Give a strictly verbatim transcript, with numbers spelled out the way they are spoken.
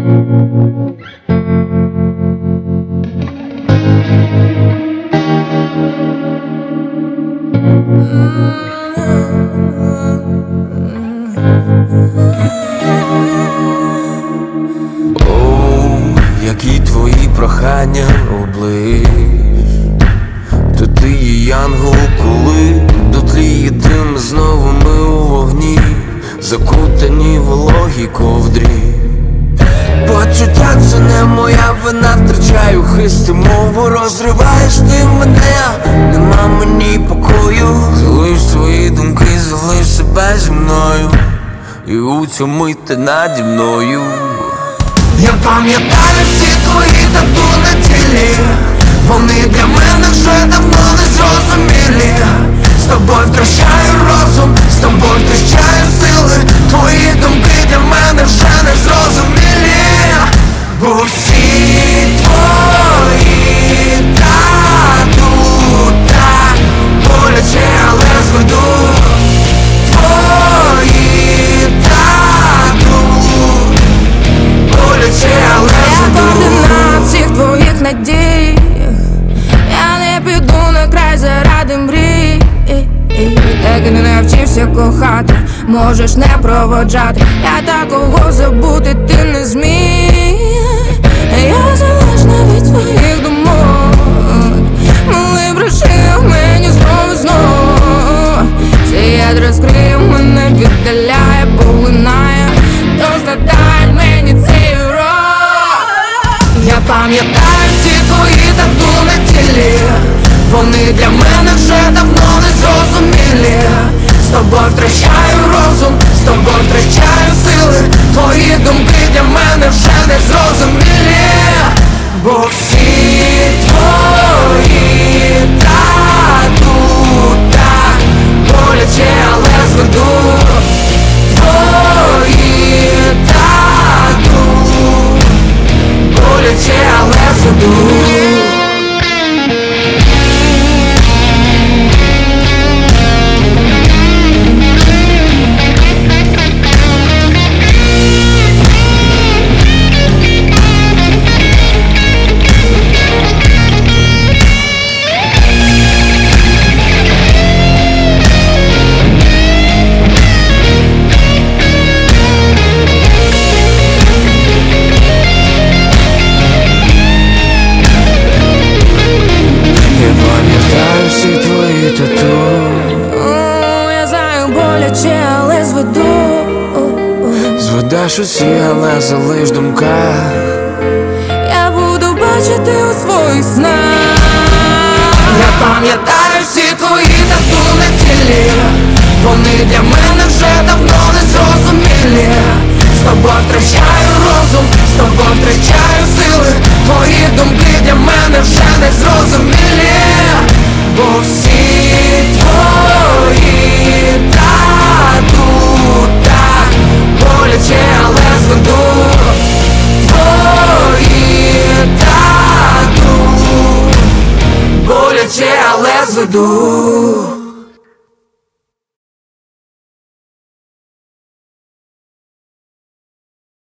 Які твої прохання оближ, то ти є янгол, коли дотліє дим, знову ми у вогні, закутані в вологій ковдрі. Почуття це не моя вина, втрачаю хист і мову, розриваєш ти мене, нема мені покою. Залиш свої думки, залиш себе зі мною, і у цю мить ти наді мною. Я пам'ятаю всі твої тату на тілі, вони для мене вже давно не зрозумілі. З тобою втрачаю розум, з тобою втрачаю сили, твої думки для мене вже не зрозумілі. Бо всі твої тату так боляче, але зведу. Всіх твоїх надій, я не піду на край заради мрій. Так і не навчився кохати, можеш не проводжати, я такого забути ти не зміг. Я залежна від своїх думок, мали брешив мені знову знову. Цей яд розкрив мене, віддаляє, поглинає, тож надай мені цей урок. Я пам'ятаю всі твої тату на тілі, вони для мене вже давно не зрозумілі. З тобою втрачаю розум, з тобою втрачаю сили, твої думки для мене вже не зрозумілі. Бо всі твої тату так боляче, але зведу. Твої тату боляче, але зведу. Зведеш усі, але залиш думка. Я буду бачити у своїх снах. Я пам'ятаю всі твої тату на тілі, вони для мене вже давно не зрозумілі. З тобою втрачаю розум, з тобою втрачаю сили, твої думки для мене вже не зрозумілі. Бо всі твої тату так боляче, але зведу. Твої тату боляче, але зведу.